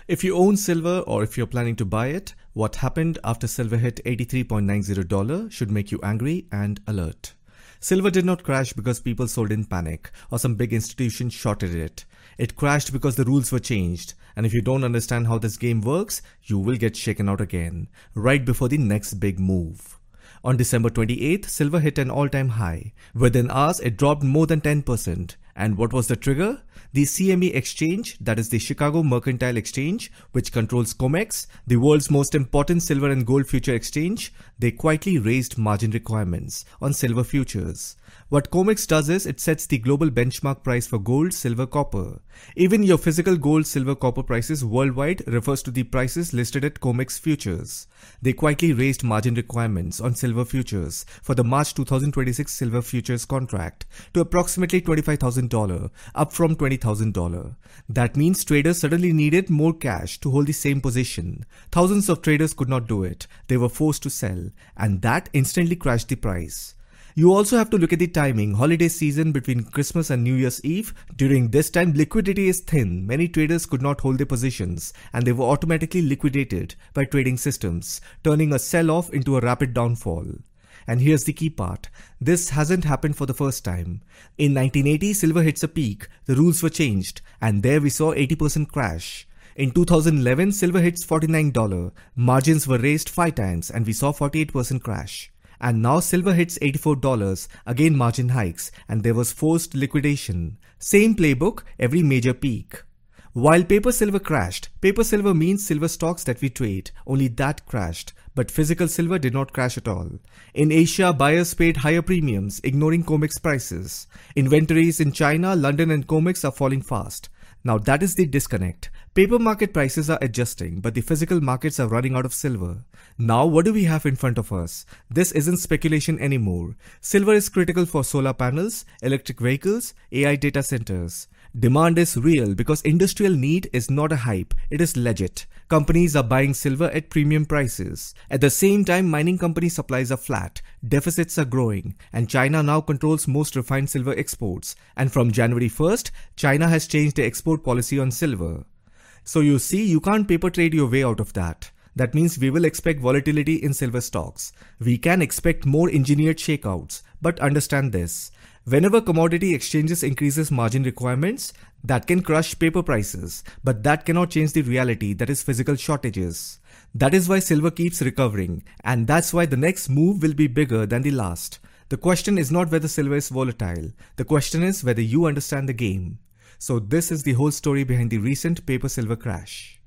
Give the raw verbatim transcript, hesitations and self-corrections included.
If you own silver or if you're planning to buy it, what happened after silver hit eighty-three point nine zero dollars should make you angry and alert. Silver did not crash because people sold in panic or some big institution shorted it. It crashed because the rules were changed, and if you don't understand how this game works, you will get shaken out again, right before the next big move. On December twenty-eighth, silver hit an all-time high. Within hours, it dropped more than ten percent. And what was the trigger? The C M E exchange, that is the Chicago Mercantile Exchange, which controls COMEX, the world's most important silver and gold future exchange, they quietly raised margin requirements on silver futures. What COMEX does is it sets the global benchmark price for gold, silver, copper. Even your physical gold, silver, copper prices worldwide refers to the prices listed at COMEX futures. They quietly raised margin requirements on silver futures for the March two thousand twenty-six silver futures contract to approximately twenty-five thousand dollars, up from twenty thousand dollars. That means traders suddenly needed more cash to hold the same position. Thousands of traders could not do it. They were forced to sell, and that instantly crashed the price. You also have to look at the timing, holiday season between Christmas and New Year's Eve. During this time, liquidity is thin. Many traders could not hold their positions and they were automatically liquidated by trading systems, turning a sell-off into a rapid downfall. And here's the key part. This hasn't happened for the first time. In nineteen eighty, silver hits a peak. The rules were changed and there we saw eighty percent crash. In two thousand eleven, silver hits forty-nine dollars. Margins were raised five times and we saw forty-eight percent crash. And now silver hits eighty-four dollars, again margin hikes, and there was forced liquidation. Same playbook, every major peak. While paper silver crashed, paper silver means silver stocks that we trade, only that crashed, but physical silver did not crash at all. In Asia, buyers paid higher premiums, ignoring COMEX prices. Inventories in China, London and COMEX are falling fast. Now that is the disconnect. Paper market prices are adjusting, but the physical markets are running out of silver. Now what do we have in front of us? This isn't speculation anymore. Silver is critical for solar panels, electric vehicles, A I data centers. Demand is real because industrial need is not a hype, it is legit. Companies are buying silver at premium prices. At the same time, mining company supplies are flat, deficits are growing, and China now controls most refined silver exports. And from January first, China has changed their export policy on silver. So you see, you can't paper trade your way out of that. That means we will expect volatility in silver stocks. We can expect more engineered shakeouts, but understand this. Whenever commodity exchanges increases margin requirements, that can crush paper prices, but that cannot change the reality, that is physical shortages. That is why silver keeps recovering, and that's why the next move will be bigger than the last. The question is not whether silver is volatile. The question is whether you understand the game. So this is the whole story behind the recent paper silver crash.